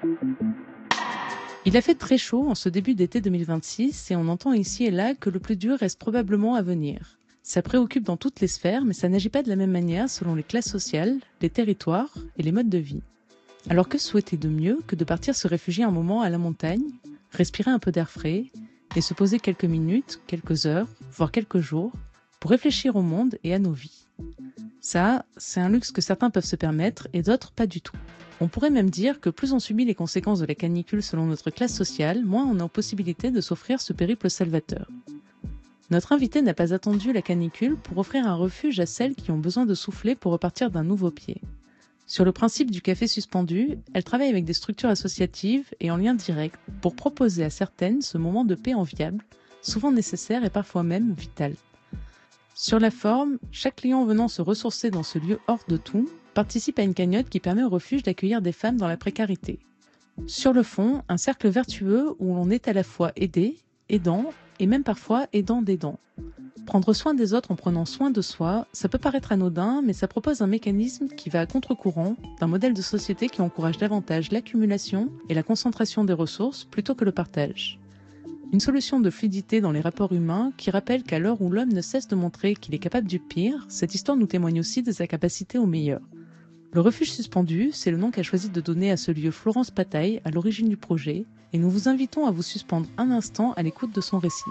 Il a fait très chaud en ce début d'été 2026 et on entend ici et là que le plus dur reste probablement à venir. Ça préoccupe dans toutes les sphères, mais ça n'agit pas de la même manière selon les classes sociales, les territoires et les modes de vie. Alors que souhaiter de mieux que de partir se réfugier un moment à la montagne, respirer un peu d'air frais et se poser quelques minutes, quelques heures, voire quelques jours, pour réfléchir au monde et à nos vies. Ça, c'est un luxe que certains peuvent se permettre et d'autres pas du tout. On pourrait même dire que plus on subit les conséquences de la canicule selon notre classe sociale, moins on a en possibilité de s'offrir ce périple salvateur. Notre invité n'a pas attendu la canicule pour offrir un refuge à celles qui ont besoin de souffler pour repartir d'un nouveau pied. Sur le principe du café suspendu, elle travaille avec des structures associatives et en lien direct pour proposer à certaines ce moment de paix enviable, souvent nécessaire et parfois même vital. Sur la forme, chaque client venant se ressourcer dans ce lieu hors de tout participe à une cagnotte qui permet au refuge d'accueillir des femmes dans la précarité. Sur le fond, un cercle vertueux où l'on est à la fois aidé, aidant et même parfois aidant d'aidant. Prendre soin des autres en prenant soin de soi, ça peut paraître anodin, mais ça propose un mécanisme qui va à contre-courant d'un modèle de société qui encourage davantage l'accumulation et la concentration des ressources plutôt que le partage. Une solution de fluidité dans les rapports humains qui rappelle qu'à l'heure où l'homme ne cesse de montrer qu'il est capable du pire, cette histoire nous témoigne aussi de sa capacité au meilleur. Le refuge suspendu, c'est le nom qu'a choisi de donner à ce lieu Florence Pataille à l'origine du projet, et nous vous invitons à vous suspendre un instant à l'écoute de son récit.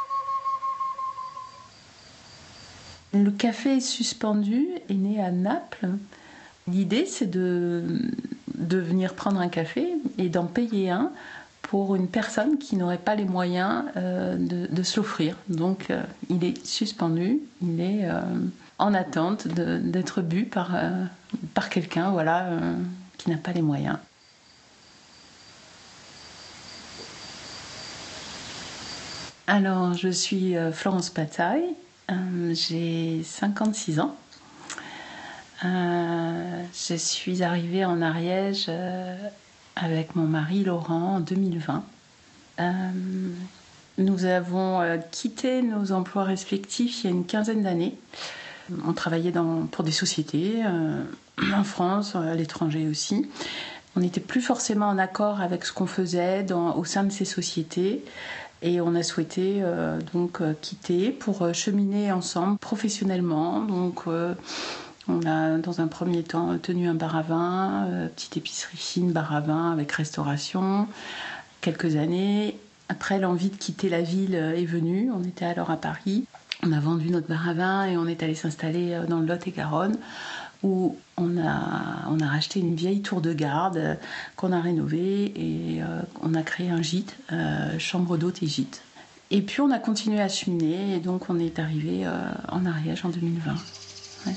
Le café suspendu est né à Naples. L'idée, c'est de venir prendre un café et d'en payer un pour une personne qui n'aurait pas les moyens de se l'offrir. Donc, il est suspendu, il est en attente d'être bu par quelqu'un qui n'a pas les moyens. Alors, je suis Florence Pataille, j'ai 56 ans. Je suis arrivée en Ariège avec mon mari Laurent en 2020. Nous avons quitté nos emplois respectifs il y a une quinzaine d'années. On travaillait pour des sociétés en France, à l'étranger aussi. On n'était plus forcément en accord avec ce qu'on faisait au sein de ces sociétés. Et on a souhaité quitter pour cheminer ensemble professionnellement. Donc on a dans un premier temps tenu un bar à vin, petite épicerie fine, bar à vin avec restauration, quelques années. Après, l'envie de quitter la ville est venue. On était alors à Paris. On a vendu notre bar à vin et on est allé s'installer dans le Lot-et-Garonne où on a racheté une vieille tour de garde qu'on a rénovée et on a créé un gîte, chambre d'hôte et gîte. Et puis on a continué à cheminer et donc on est arrivé en Ariège en 2020. Ouais.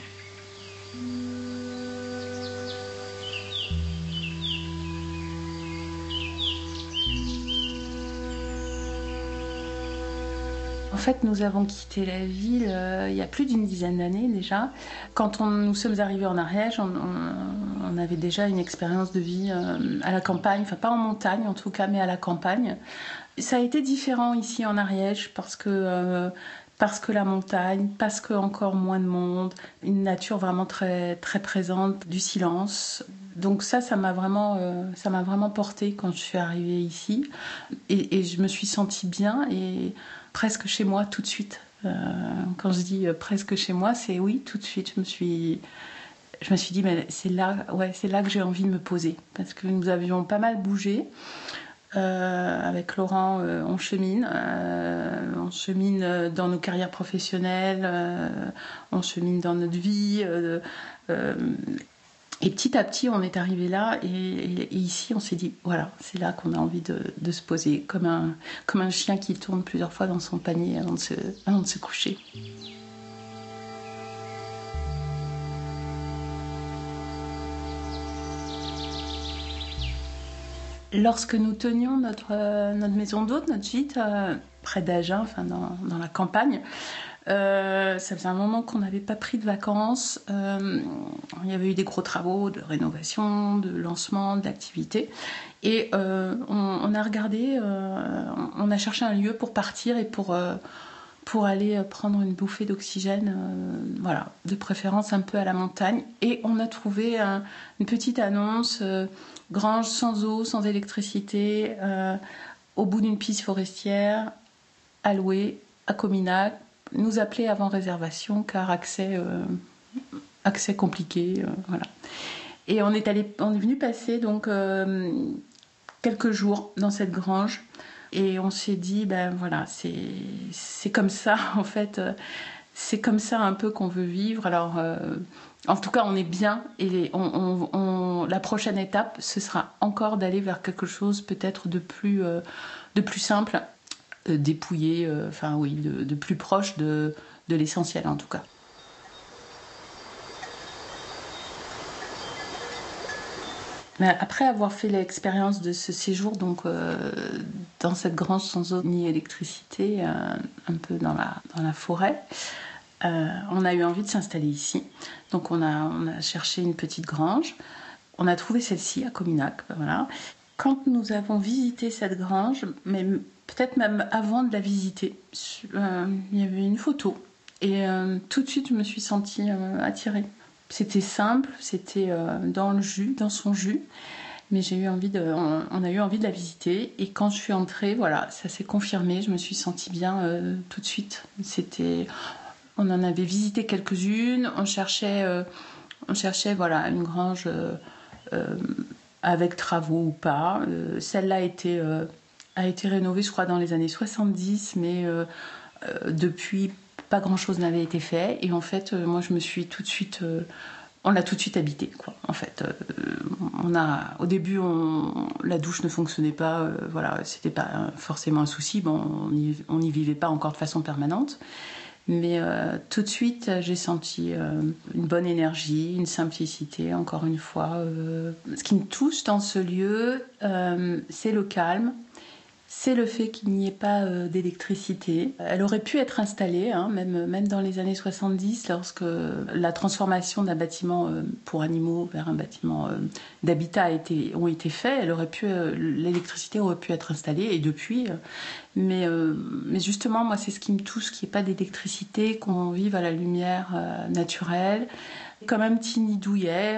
En fait, nous avons quitté la ville il y a plus d'une dizaine d'années déjà. Quand nous sommes arrivés en Ariège, on avait déjà une expérience de vie à la campagne, enfin pas en montagne en tout cas, mais à la campagne. Ça a été différent ici en Ariège parce que la montagne, parce que encore moins de monde, une nature vraiment très, très présente, du silence. Donc ça m'a vraiment portée quand je suis arrivée ici. Et je me suis sentie bien et presque chez moi tout de suite. Quand je dis presque chez moi, c'est oui, tout de suite. Je me suis dit, mais c'est là que j'ai envie de me poser. Parce que nous avions pas mal bougé. Avec Laurent, on chemine dans nos carrières professionnelles, on chemine dans notre vie. Et petit à petit, on est arrivé là et ici, on s'est dit, voilà, c'est là qu'on a envie de se poser, comme un chien qui tourne plusieurs fois dans son panier avant de se coucher. Lorsque nous tenions notre maison d'hôte, notre gîte, près d'Agen, enfin dans la campagne, ça faisait un moment qu'on n'avait pas pris de vacances. Il y avait eu des gros travaux de rénovation, de lancement, d'activité. Et on a regardé, on a cherché un lieu pour partir et pour pour aller prendre une bouffée d'oxygène, voilà, de préférence un peu à la montagne. Et on a trouvé une petite annonce, grange sans eau, sans électricité, au bout d'une piste forestière, à louer, à Cominac. Nous appeler avant réservation, car accès compliqué, voilà. Et on est venu passer donc quelques jours dans cette grange. Et on s'est dit, ben voilà, c'est comme ça, en fait, c'est comme ça un peu qu'on veut vivre. Alors, en tout cas, on est bien. Et la prochaine étape, ce sera encore d'aller vers quelque chose peut-être de plus simple, dépouillé, de plus proche de l'essentiel, en tout cas. Après avoir fait l'expérience de ce séjour donc, dans cette grange sans eau ni électricité, un peu dans la forêt, on a eu envie de s'installer ici. Donc on a cherché une petite grange. On a trouvé celle-ci à Cominac. Voilà. Quand nous avons visité cette grange, mais peut-être même avant de la visiter, il y avait une photo. Et tout de suite, je me suis sentie attirée. C'était simple, c'était dans son jus, mais on a eu envie de la visiter. Et quand je suis entrée, voilà, ça s'est confirmé. Je me suis sentie bien tout de suite. On en avait visité quelques-unes. On cherchait, voilà, une grange avec travaux ou pas. Celle-là a été rénovée, je crois, dans les années 70, mais depuis, pas grand-chose n'avait été fait. Et en fait, moi, je me suis tout de suite... on l'a tout de suite habité, quoi. En fait, au début, la douche ne fonctionnait pas. Voilà, c'était pas forcément un souci. Bon, on n'y vivait pas encore de façon permanente. Mais tout de suite, j'ai senti une bonne énergie, une simplicité, encore une fois. Ce qui me touche dans ce lieu, c'est le calme. C'est le fait qu'il n'y ait pas d'électricité. Elle aurait pu être installée, hein, même dans les années 70, lorsque la transformation d'un bâtiment pour animaux vers un bâtiment d'habitat ont été faits. L'électricité aurait pu être installée, et depuis. Mais justement, moi, c'est ce qui me touche, qu'il n'y ait pas d'électricité, qu'on vive à la lumière naturelle, comme un petit nid douillet,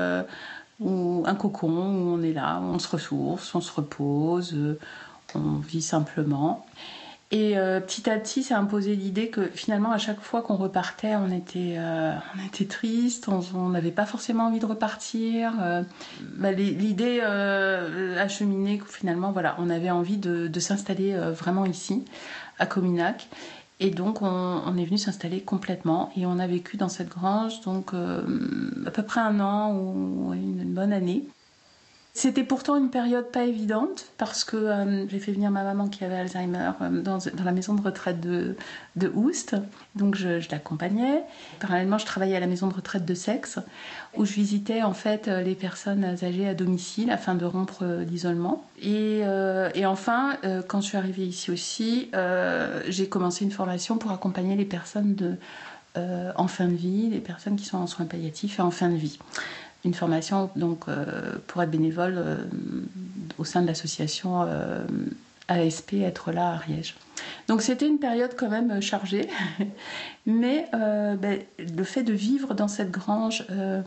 ou un cocon où on est là, où on se ressource, on se repose. On vit simplement. Et petit à petit, s'est imposé l'idée que finalement, à chaque fois qu'on repartait, on était triste, on n'avait pas forcément envie de repartir. L'idée a cheminé que finalement, voilà, on avait envie de s'installer vraiment ici, à Cominac. Et donc, on est venu s'installer complètement. Et on a vécu dans cette grange donc à peu près 1 an ou une bonne année. C'était pourtant une période pas évidente parce que j'ai fait venir ma maman qui avait Alzheimer dans la maison de retraite de Oust. Donc je l'accompagnais. Parallèlement, je travaillais à la maison de retraite de Sex où je visitais en fait les personnes âgées à domicile afin de rompre l'isolement. Et enfin, quand je suis arrivée ici aussi, j'ai commencé une formation pour accompagner les personnes en fin de vie, les personnes qui sont en soins palliatifs et en fin de vie. Une formation donc pour être bénévole au sein de l'association ASP Être là à Ariège. Donc c'était une période quand même chargée, mais le fait de vivre dans cette grange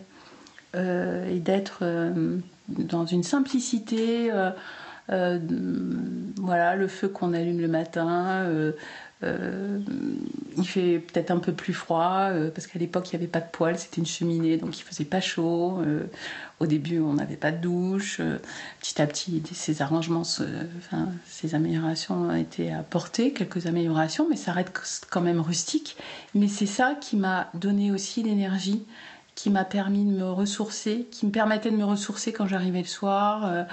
et d'être dans une simplicité, voilà, le feu qu'on allume le matin. Il fait peut-être un peu plus froid parce qu'à l'époque il n'y avait pas de poêle, c'était une cheminée, donc il faisait pas chaud. Au début on n'avait pas de douche. Petit à petit ces arrangements, ces améliorations ont été apportées, quelques améliorations, mais ça reste quand même rustique. Mais c'est ça qui m'a donné aussi l'énergie, qui m'a permis de me ressourcer, qui me permettait de me ressourcer quand j'arrivais le soir,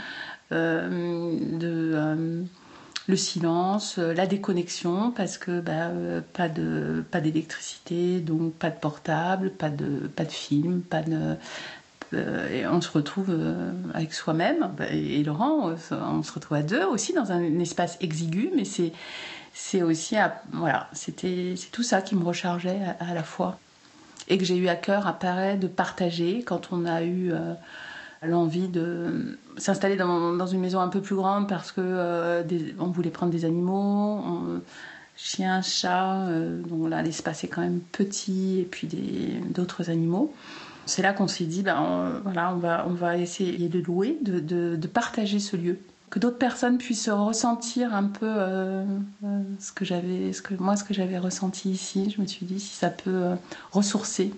le silence, la déconnexion, parce que pas d'électricité, donc pas de portable, pas de film, et on se retrouve avec soi-même, et Laurent, on se retrouve à deux aussi dans un espace exigu, mais c'est aussi, voilà, c'est tout ça qui me rechargeait à la fois, et que j'ai eu à cœur après de partager quand on a eu l'envie de s'installer dans une maison un peu plus grande parce que on voulait prendre des animaux. chiens, chats, donc là l'espace est quand même petit, et puis d'autres animaux. C'est là qu'on s'est dit, on va essayer de louer, de partager ce lieu. Que d'autres personnes puissent ressentir un peu ce que j'avais ressenti ici. Je me suis dit si ça peut ressourcer.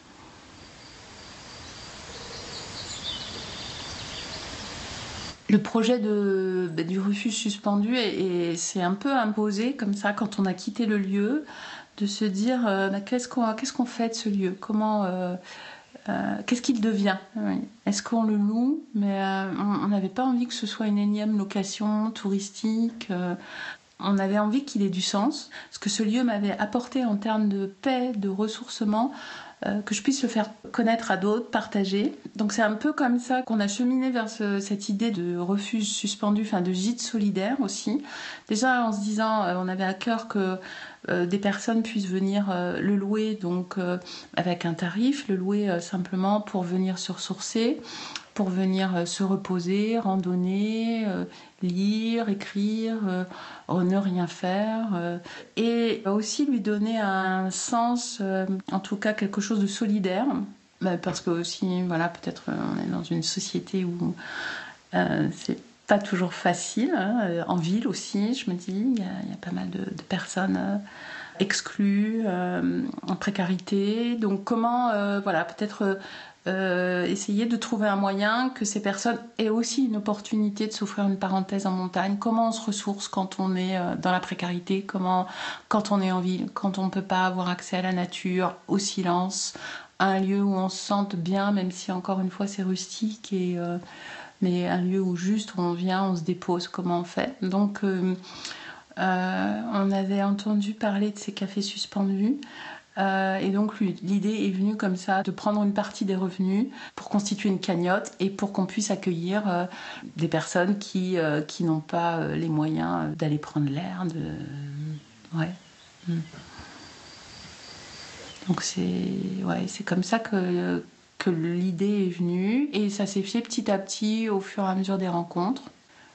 Le projet du refuge suspendu c'est un peu imposé comme ça quand on a quitté le lieu, de se dire qu'est-ce qu'on fait de ce lieu, qu'est-ce qu'il devient, oui. Est-ce qu'on le loue? Mais on n'avait pas envie que ce soit une énième location touristique. On avait envie qu'il ait du sens, ce que ce lieu m'avait apporté en termes de paix, de ressourcement, que je puisse le faire connaître à d'autres, partager. Donc c'est un peu comme ça qu'on a cheminé vers cette idée de refuge suspendu, de gîte solidaire aussi. Déjà en se disant, on avait à cœur que des personnes puissent venir le louer, donc avec un tarif, le louer simplement pour venir se ressourcer, pour venir se reposer, randonner, lire, écrire, ne rien faire, et aussi lui donner un sens, en tout cas quelque chose de solidaire, parce que aussi, peut-être on est dans une société où c'est pas toujours facile, hein, en ville aussi, je me dis, il y a pas mal de personnes exclues, en précarité, donc comment, peut-être essayer de trouver un moyen que ces personnes aient aussi une opportunité de s'offrir une parenthèse en montagne. Comment on se ressource quand on est dans la précarité, quand on est en ville, quand on ne peut pas avoir accès à la nature, au silence, à un lieu où on se sente bien, même si encore une fois c'est rustique, mais un lieu où juste on vient, on se dépose, comment on fait. Donc on avait entendu parler de ces cafés suspendus. Et donc l'idée est venue comme ça, de prendre une partie des revenus pour constituer une cagnotte et pour qu'on puisse accueillir des personnes qui n'ont pas les moyens d'aller prendre l'air. Donc c'est comme ça que l'idée est venue, et ça s'est fait petit à petit au fur et à mesure des rencontres.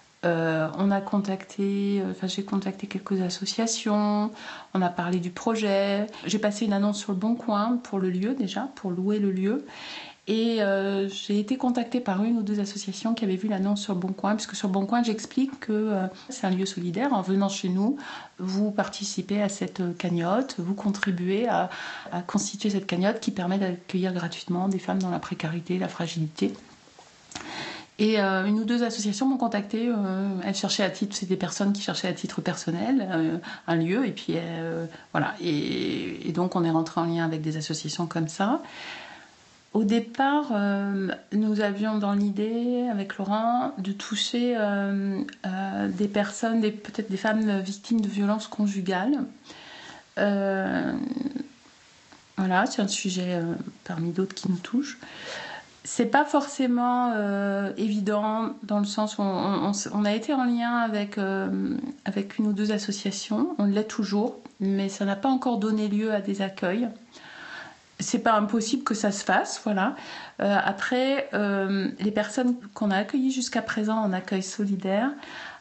J'ai contacté quelques associations, on a parlé du projet, j'ai passé une annonce sur le Bon Coin pour le lieu déjà, pour louer le lieu, et j'ai été contactée par une ou deux associations qui avaient vu l'annonce sur le Bon Coin, puisque sur le Bon Coin j'explique que c'est un lieu solidaire. En venant chez nous, vous participez à cette cagnotte, vous contribuez à constituer cette cagnotte qui permet d'accueillir gratuitement des femmes dans la précarité, la fragilité. Et une ou deux associations m'ont contactée. Elles cherchaient c'est des personnes qui cherchaient à titre personnel un lieu. Et puis voilà. Et donc on est rentré en lien avec des associations comme ça. Au départ, nous avions dans l'idée, avec Laurent, de toucher des personnes, peut-être des femmes victimes de violences conjugales. Voilà, c'est un sujet parmi d'autres qui nous touche. C'est pas forcément évident, dans le sens où on a été en lien avec une ou deux associations, on l'est toujours, mais ça n'a pas encore donné lieu à des accueils. C'est pas impossible que ça se fasse, voilà. Après, les personnes qu'on a accueillies jusqu'à présent en accueil solidaire,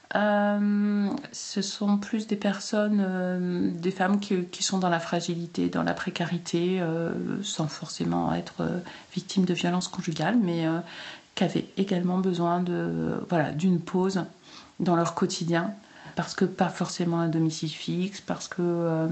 ce sont plus des personnes, des femmes qui sont dans la fragilité, dans la précarité, sans forcément être victimes de violences conjugales, mais qui avaient également besoin d'une pause dans leur quotidien, parce que pas forcément un domicile fixe, parce que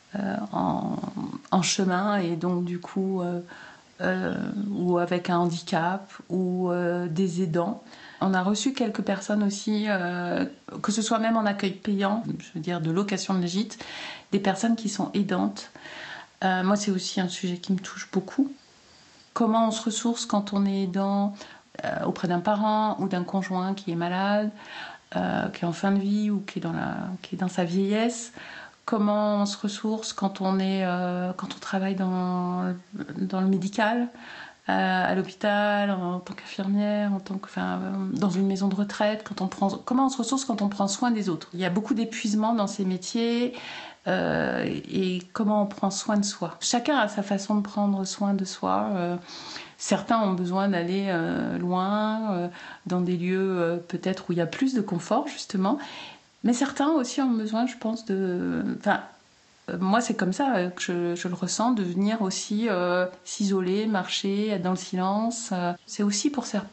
en chemin, et donc du coup ou avec un handicap, ou des aidants. On a reçu quelques personnes aussi, que ce soit même en accueil payant, je veux dire de location de gîte, des personnes qui sont aidantes. Moi, c'est aussi un sujet qui me touche beaucoup. Comment on se ressource quand on est aidant auprès d'un parent ou d'un conjoint qui est malade, qui est en fin de vie, ou qui est dans sa vieillesse. Comment on se ressource quand on travaille dans le médical, à l'hôpital, en tant qu'infirmière, dans une maison de retraite. Comment on se ressource quand on prend soin des autres. Il y a beaucoup d'épuisement dans ces métiers, et comment on prend soin de soi. Chacun a sa façon de prendre soin de soi. Certains ont besoin d'aller loin, dans des lieux peut-être où il y a plus de confort, justement. Mais certains aussi ont besoin, je pense, moi, c'est comme ça que je le ressens, de venir aussi s'isoler, marcher, être dans le silence. C'est aussi pour ça.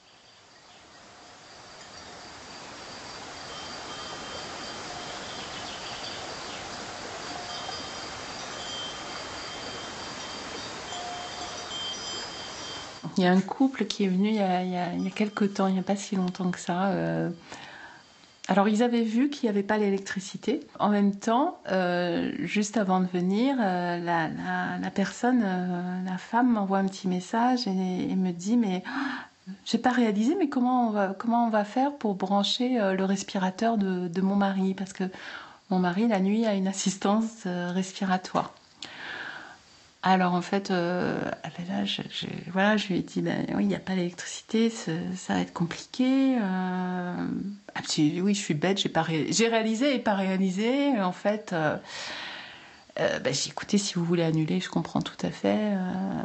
Il y a un couple qui est venu il y a quelques temps, il n'y a pas si longtemps que ça. Alors, ils avaient vu qu'il n'y avait pas l'électricité. En même temps, juste avant de venir, la personne, la femme m'envoie un petit message et me dit « Mais j'ai pas réalisé, mais comment on va faire pour brancher le respirateur de mon mari ?» Parce que mon mari, la nuit, a une assistance respiratoire. Alors en fait, là, je lui ai dit, oui, il n'y a pas d'électricité, ça va être compliqué. Oui, je suis bête, j'ai réalisé et pas réalisé. En fait, j'ai écouté, si vous voulez annuler, je comprends tout à fait.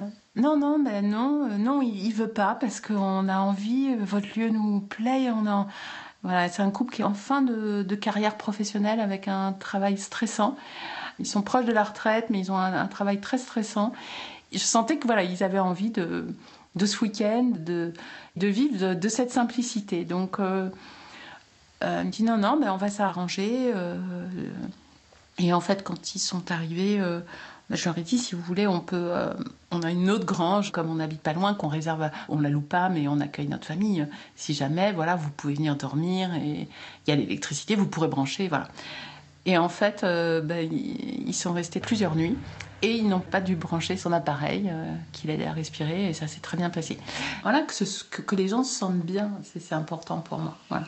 Non, il veut pas parce qu'on a envie, votre lieu nous plaît, voilà, c'est un couple qui est en fin de carrière professionnelle avec un travail stressant. Ils sont proches de la retraite, mais ils ont un travail très stressant. Je sentais que voilà, ils avaient envie de ce week-end, de vivre de cette simplicité. Donc, il me dit non, on va s'arranger. Et en fait, quand ils sont arrivés, je leur ai dit, si vous voulez, on a une autre grange, comme on n'habite pas loin, qu'on réserve, on la loue pas, mais on accueille notre famille. Si jamais, voilà, vous pouvez venir dormir et il y a l'électricité, vous pourrez brancher, voilà. Et en fait, ils sont restés plusieurs nuits et ils n'ont pas dû brancher son appareil qui l'aidait à respirer et ça s'est très bien passé. Voilà, que les gens se sentent bien, c'est important pour moi. Voilà.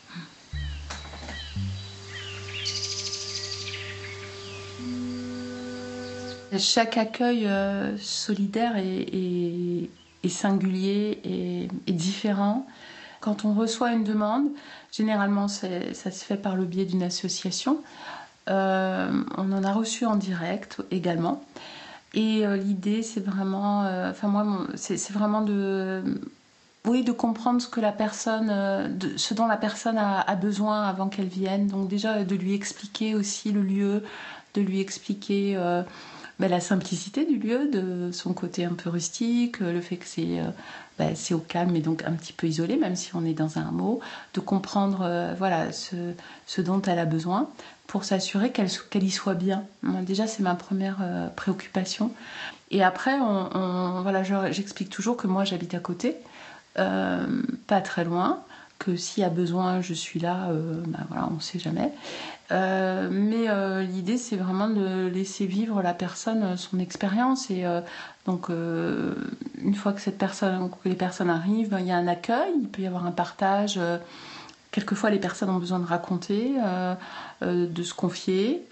Chaque accueil solidaire est singulier et différent. Quand on reçoit une demande, généralement ça se fait par le biais d'une association. On en a reçu en direct également. Et l'idée, c'est vraiment, c'est vraiment de comprendre ce que la personne, ce dont la personne a besoin avant qu'elle vienne. Donc déjà de lui expliquer aussi le lieu, de lui expliquer la simplicité du lieu, de son côté un peu rustique, le fait que c'est au calme et donc un petit peu isolé, même si on est dans un hameau, de comprendre ce dont elle a besoin pour s'assurer qu'elle y soit bien. Déjà, c'est ma première préoccupation. Et après, j'explique toujours que moi, j'habite à côté, pas très loin, que s'il y a besoin, je suis là, on ne sait jamais. Mais l'idée, c'est vraiment de laisser vivre la personne son expérience. Et donc, une fois que les personnes arrivent, il y a un accueil, il peut y avoir un partage. Quelquefois, les personnes ont besoin de raconter, de se confier.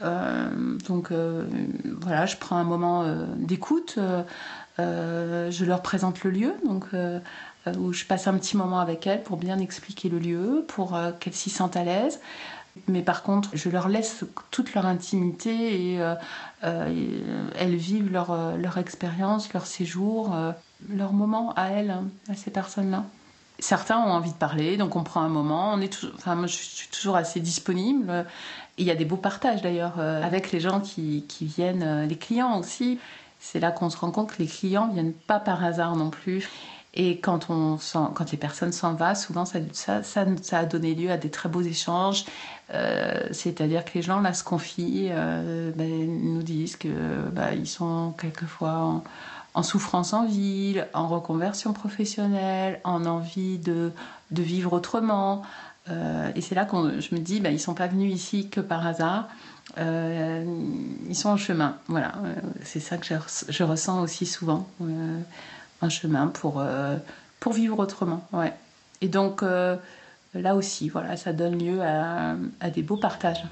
Je prends un moment d'écoute. Je leur présente le lieu, où je passe un petit moment avec elles pour bien expliquer le lieu, pour qu'elles s'y sentent à l'aise. Mais par contre, je leur laisse toute leur intimité et elles vivent leur expérience, leur séjour, leur moment à elles, à ces personnes-là. Certains ont envie de parler, donc on prend un moment. Moi, je suis toujours assez disponible. Et il y a des beaux partages d'ailleurs avec les gens qui viennent, les clients aussi. C'est là qu'on se rend compte que les clients viennent pas par hasard non plus. Et quand les personnes s'en vont, souvent ça a donné lieu à des très beaux échanges. C'est-à-dire que les gens là se confient, nous disent que ils sont quelquefois en souffrance en ville, en reconversion professionnelle, en envie de vivre autrement. Et c'est là que je me dis, ils sont pas venus ici que par hasard. Ils sont en chemin. Voilà, c'est ça que je ressens aussi souvent. Un chemin pour vivre autrement. Ouais. Et donc, là aussi, voilà, ça donne lieu à des beaux partages.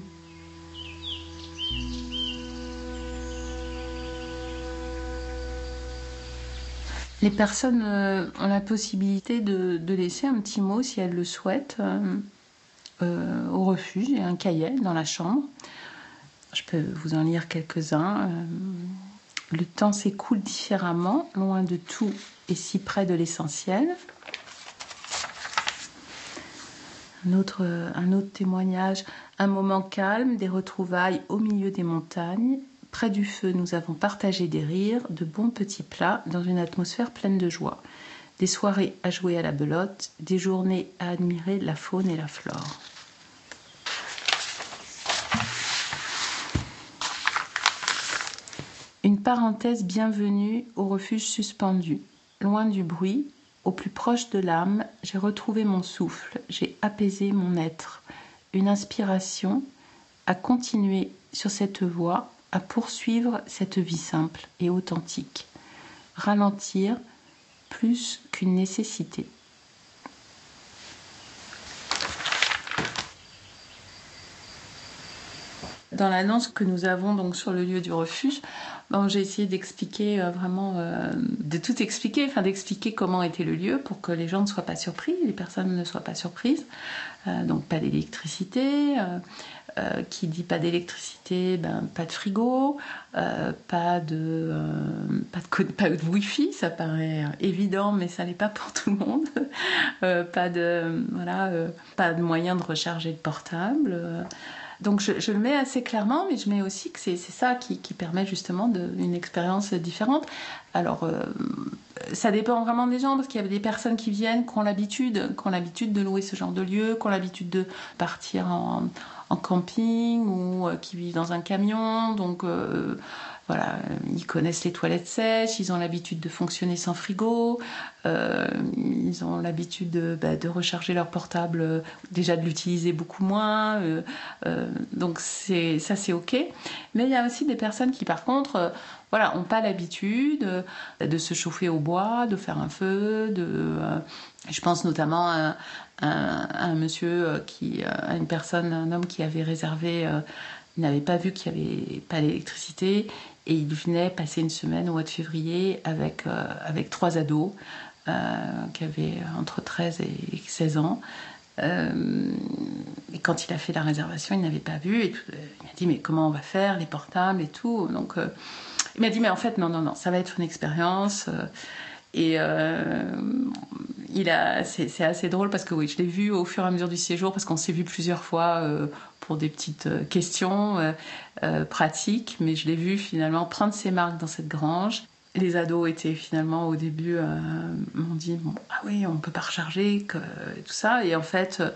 Les personnes ont la possibilité de laisser un petit mot, si elles le souhaitent, au refuge. Il y a un cahier dans la chambre. Je peux vous en lire quelques-uns. Le temps s'écoule différemment, loin de tout et si près de l'essentiel. Un autre témoignage, un moment calme, des retrouvailles au milieu des montagnes. Près du feu, nous avons partagé des rires, de bons petits plats dans une atmosphère pleine de joie. Des soirées à jouer à la belote, des journées à admirer la faune et la flore. Une parenthèse bienvenue au refuge suspendu. Loin du bruit, au plus proche de l'âme, j'ai retrouvé mon souffle, j'ai apaisé mon être. Une inspiration à continuer sur cette voie, à poursuivre cette vie simple et authentique. Ralentir plus qu'une nécessité. Dans l'annonce que nous avons donc sur le lieu du refuge, j'ai essayé d'expliquer de tout expliquer, d'expliquer comment était le lieu pour que les gens ne soient pas surpris, les personnes ne soient pas surprises. Donc pas d'électricité, qui dit pas d'électricité, pas de frigo, pas de wifi, ça paraît évident mais ça n'est pas pour tout le monde. Pas de moyen de recharger le portable. Donc je le mets assez clairement, mais je mets aussi que c'est ça qui permet justement une expérience différente. Alors ça dépend vraiment des gens, parce qu'il y a des personnes qui viennent, qui ont l'habitude de louer ce genre de lieu, qui ont l'habitude de partir en camping ou qui vivent dans un camion, donc ils connaissent les toilettes sèches, ils ont l'habitude de fonctionner sans frigo, ils ont l'habitude de recharger leur portable, déjà de l'utiliser beaucoup moins, donc c'est ok. Mais il y a aussi des personnes qui par contre n'ont pas l'habitude de se chauffer au bois, de faire un feu, je pense notamment à un monsieur, à une personne, un homme qui avait réservé, il n'avait pas vu qu'il n'y avait pas d'électricité et il venait passer une semaine au mois de février avec 3 ados qui avaient entre 13 et 16 ans. Et quand il a fait la réservation, il n'avait pas vu et il m'a dit mais comment on va faire, les portables et tout, donc il m'a dit mais en fait non, ça va être une expérience. Et c'est assez drôle parce que oui, je l'ai vu au fur et à mesure du séjour, parce qu'on s'est vu plusieurs fois pour des petites questions pratiques, mais je l'ai vu finalement prendre ses marques dans cette grange. Les ados étaient finalement au début m'ont dit ah oui, on peut pas recharger tout ça, et en fait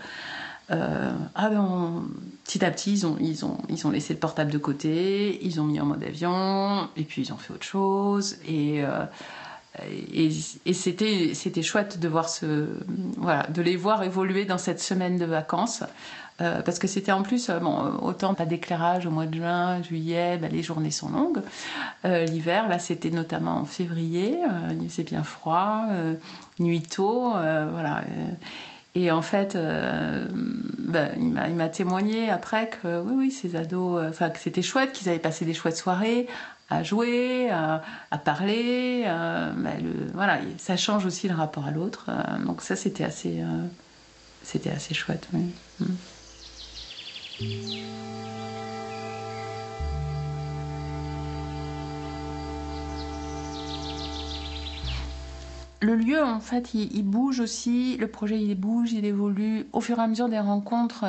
petit à petit ils ont laissé le portable de côté, ils ont mis en mode avion et puis ils ont fait autre chose, et c'était chouette de voir de les voir évoluer dans cette semaine de vacances, parce que c'était en plus autant pas d'éclairage au mois de juin, juillet, les journées sont longues, l'hiver là c'était notamment en février, il faisait bien froid, nuit tôt, et en fait il m'a témoigné après que oui ces ados, que c'était chouette, qu'ils avaient passé des chouettes soirées à jouer, à parler, ça change aussi le rapport à l'autre, donc ça c'était assez chouette, oui. Le lieu, en fait, il bouge aussi, le projet il bouge, il évolue au fur et à mesure des rencontres.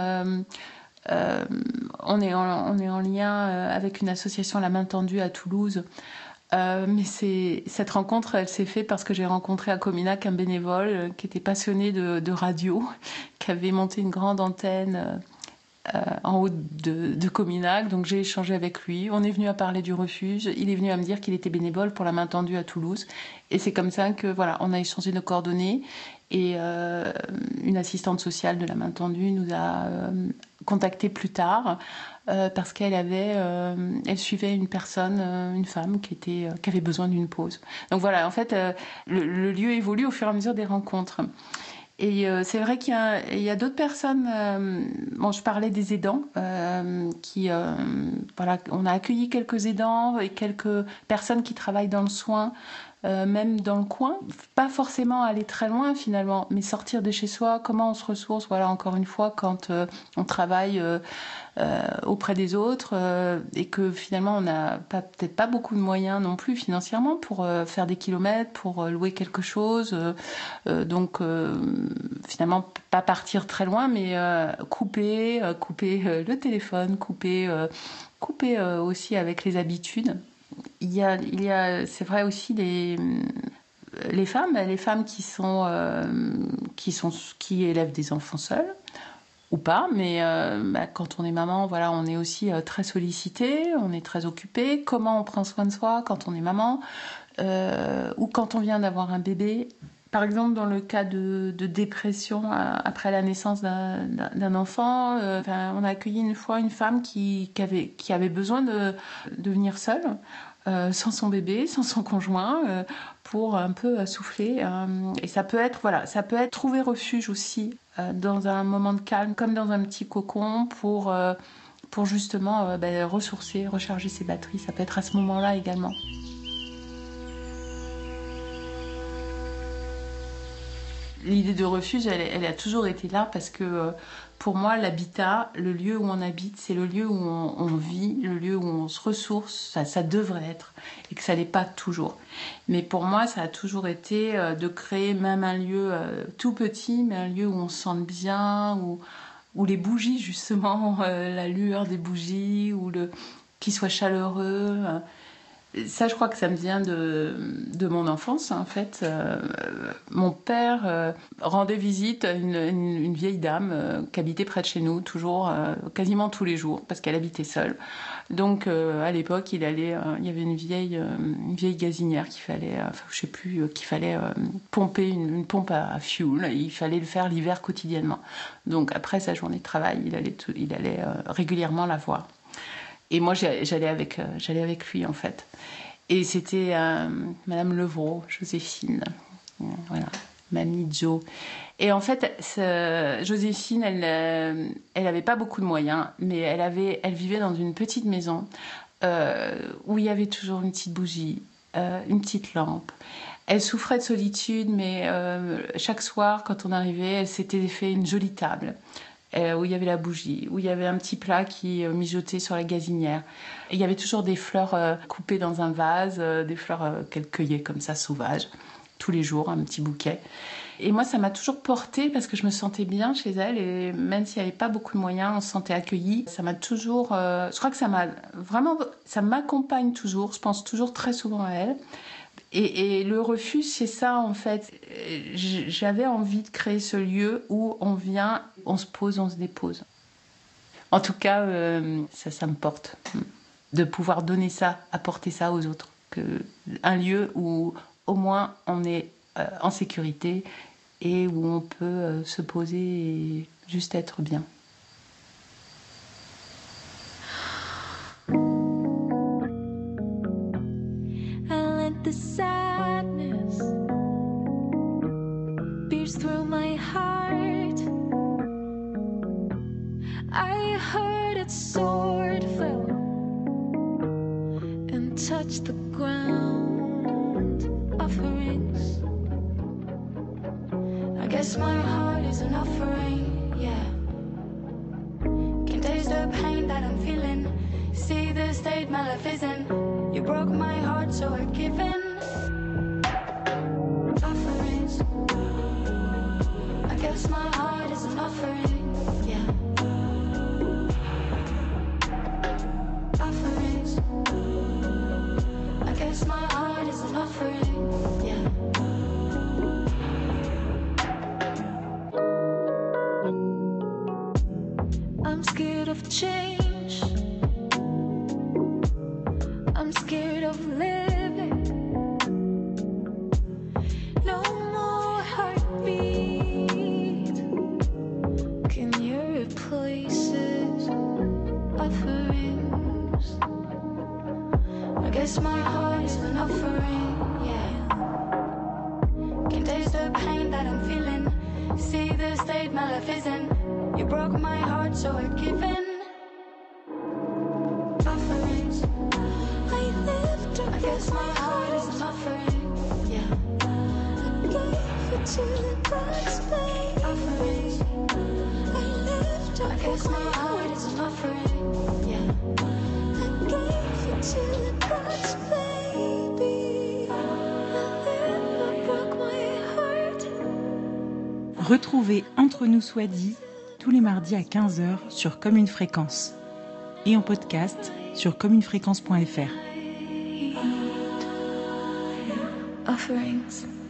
On est en lien avec une association, La Main Tendue, à Toulouse. Mais cette rencontre, elle s'est faite parce que j'ai rencontré à Cominac un bénévole qui était passionné de radio, qui avait monté une grande antenne en haut de Cominac. Donc j'ai échangé avec lui. On est venu à parler du refuge. Il est venu à me dire qu'il était bénévole pour La Main Tendue à Toulouse. Et c'est comme ça que on a échangé nos coordonnées. Et une assistante sociale de La Main Tendue nous a contacté plus tard parce elle suivait une personne, une femme qui avait besoin d'une pause. Donc voilà, en fait, le lieu évolue au fur et à mesure des rencontres. Et c'est vrai qu'il y a d'autres personnes. Je parlais des aidants on a accueilli quelques aidants et quelques personnes qui travaillent dans le soin même dans le coin. Pas forcément aller très loin finalement, mais sortir de chez soi, comment on se ressource, voilà, encore une fois, quand on travaille auprès des autres et que finalement on n'a peut-être pas beaucoup de moyens non plus financièrement pour faire des kilomètres, pour louer quelque chose. Donc finalement pas partir très loin, mais couper le téléphone, couper aussi avec les habitudes. Il y a c'est vrai aussi les femmes qui élèvent des enfants seules ou pas, mais quand on est maman, voilà, on est aussi très sollicité, on est très occupé. Comment on prend soin de soi quand on est maman ou quand on vient d'avoir un bébé. Par exemple, dans le cas de dépression après la naissance d'un enfant, on a accueilli une fois une femme qui avait besoin de venir seule, sans son bébé, sans son conjoint, pour un peu souffler. Et ça peut être trouver refuge aussi dans un moment de calme, comme dans un petit cocon, pour justement ressourcer, recharger ses batteries. Ça peut être à ce moment-là également. L'idée de refuge, elle a toujours été là parce que pour moi, l'habitat, le lieu où on habite, c'est le lieu où on vit, le lieu où on se ressource, ça devrait être, et que ça l'est pas toujours. Mais pour moi, ça a toujours été de créer même un lieu tout petit, mais un lieu où on se sente bien, où les bougies, justement, la lueur des bougies, qui soit chaleureux. Ça, je crois que ça me vient de mon enfance, en fait. Mon père rendait visite à une vieille dame qui habitait près de chez nous, toujours, quasiment tous les jours, parce qu'elle habitait seule. Donc, à l'époque, il y avait une vieille gazinière qu'il fallait pomper, une pompe à fuel. Et il fallait le faire l'hiver quotidiennement. Donc, après sa journée de travail, il allait régulièrement la voir. Et moi, j'allais avec lui, en fait. Et c'était Madame Levrault, Joséphine. Voilà, Mamie Jo. Et en fait, Joséphine, elle avait pas beaucoup de moyens, mais elle vivait dans une petite maison où il y avait toujours une petite bougie, une petite lampe. Elle souffrait de solitude, mais chaque soir, quand on arrivait, elle s'était fait une jolie table. Où il y avait la bougie, où il y avait un petit plat qui mijotait sur la gazinière. Et il y avait toujours des fleurs coupées dans un vase, des fleurs qu'elle cueillait comme ça, sauvages, tous les jours, un petit bouquet. Et moi, ça m'a toujours portée parce que je me sentais bien chez elle, et même s'il n'y avait pas beaucoup de moyens, on se sentait accueillie. Ça m'a toujours... je crois que ça m'accompagne toujours, je pense toujours très souvent à elle. Et le refuge, c'est ça, en fait. J'avais envie de créer ce lieu où on vient, on se pose, on se dépose. En tout cas, ça me porte. De pouvoir donner ça, apporter ça aux autres. Un lieu où, au moins, on est en sécurité et où on peut se poser et juste être bien. The sadness beats through my heart. I heard its sword fell and touched the ground. Offerings. I guess my heart is an offering, yeah. Can taste the pain that I'm feeling. See the state my life is in. You broke my heart, so I've given offerings. I guess my heart is an offering, yeah. Offerings. I guess my heart is an offering, yeah. I'm scared of change. I'm scared of living. No more heartbeat. Can you replace it? Offerings. I guess my heart is an offering, yeah. Can taste the pain that I'm feeling. See the state my life is in. You broke my heart, so I've given offerings. I guess my heart is an offering. to the gods, baby. Offering. I lift up. I guess my heart is an offering. Yeah. I gave it to the gods, baby. I broke my heart. Retrouvez Entre nous soit dit tous les mardis à 15h sur Comme une fréquence et en podcast sur communefréquence.fr. Offerings.